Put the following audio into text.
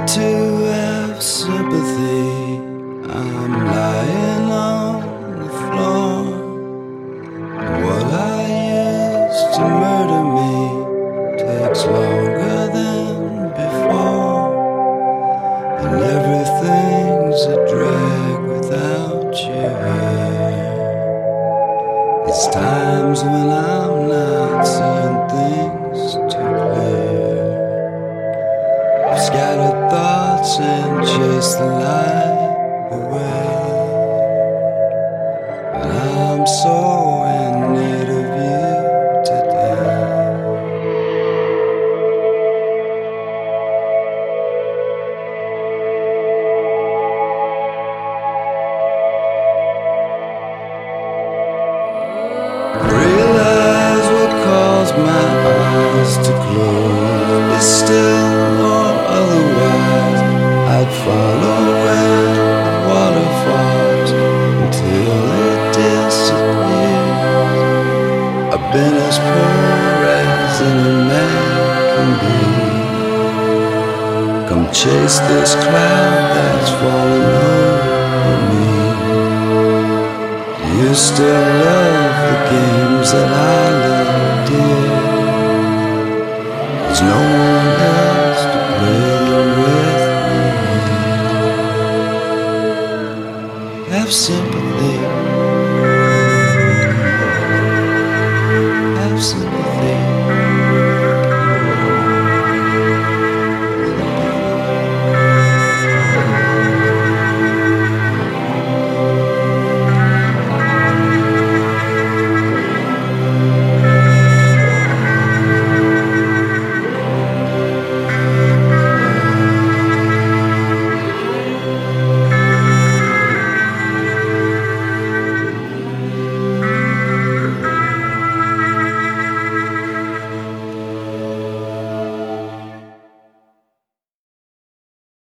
to have sympathy. I'm lying on the floor. What I used to murder me takes longer than before, and everything's a drag without you here. It's times when I'm not seeing things too clear. I've scattered thoughts and chased the light away, and I'm so in need of you today. Realize what caused my eyes to close is still or otherwise. I'd follow where the water falls until it disappears. I've been as poor as any man can be. Come chase this cloud that's falling over me. You still love the games that I love, dear. There's no one